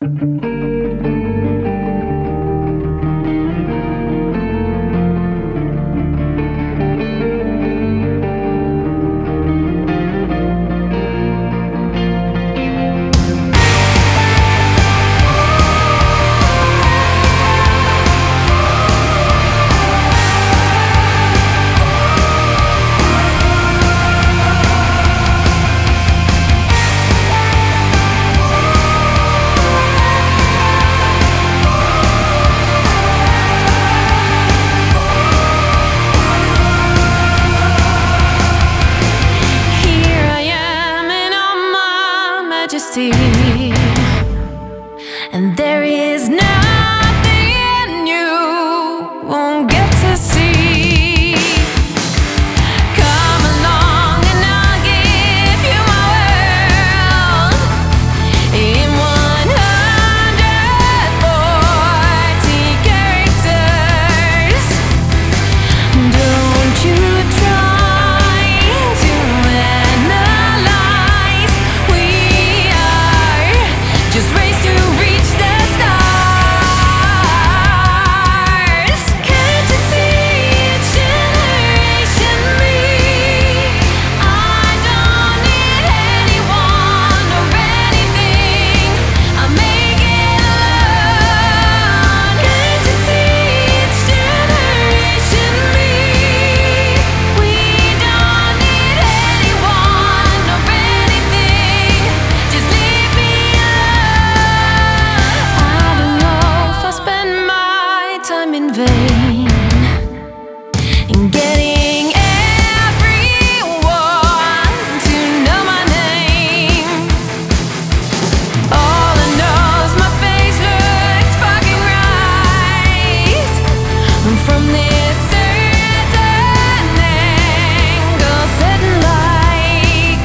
And there is nothing you won't get to see. Come along and I'll give you my world in 140 characters. Don't you try to analyze. We are just race to reach the stars. Can't you see it's generation me? I don't need anyone or anything. I make it alone. Can't you see it's generation me? We don't need anyone or anything. Just leave me alone. I don't know if I spend my time in vain in getting everyone to know my name. All I know is my face looks fucking right from this certain angle, certain light.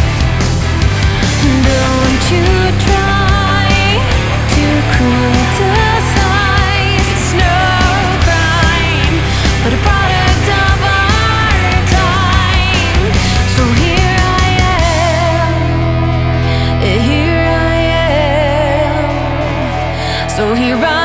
Don't you try to criticize. It's no crime, but a product of our time. So here I am, here I am. So here I